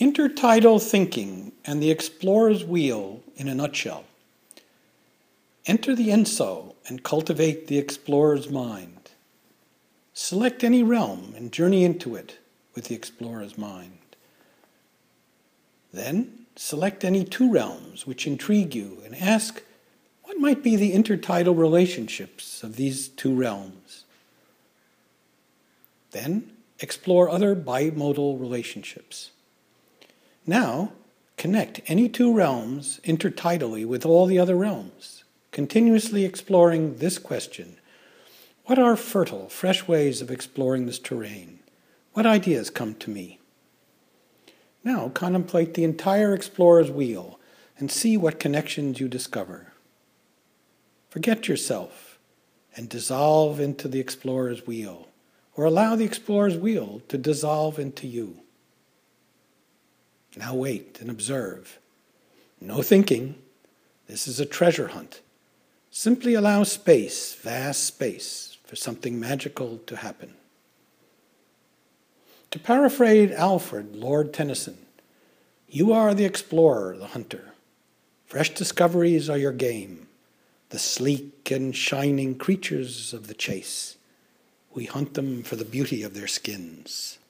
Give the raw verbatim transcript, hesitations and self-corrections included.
Intertidal thinking and the explorer's wheel in a nutshell. Enter the Enso and cultivate the explorer's mind. Select any realm and journey into it with the explorer's mind. Then select any two realms which intrigue you and ask what might be the intertidal relationships of these two realms. Then explore other bimodal relationships. Now, connect any two realms intertidally with all the other realms, continuously exploring this question: what are fertile, fresh ways of exploring this terrain? What ideas come to me? Now contemplate the entire explorer's wheel and see what connections you discover. Forget yourself and dissolve into the explorer's wheel, or allow the explorer's wheel to dissolve into you. Now wait and observe. No thinking. This is a treasure hunt. Simply allow space, vast space, for something magical to happen. To paraphrase Alfred, Lord Tennyson, you are the explorer, the hunter. Fresh discoveries are your game, the sleek and shining creatures of the chase. We hunt them for the beauty of their skins.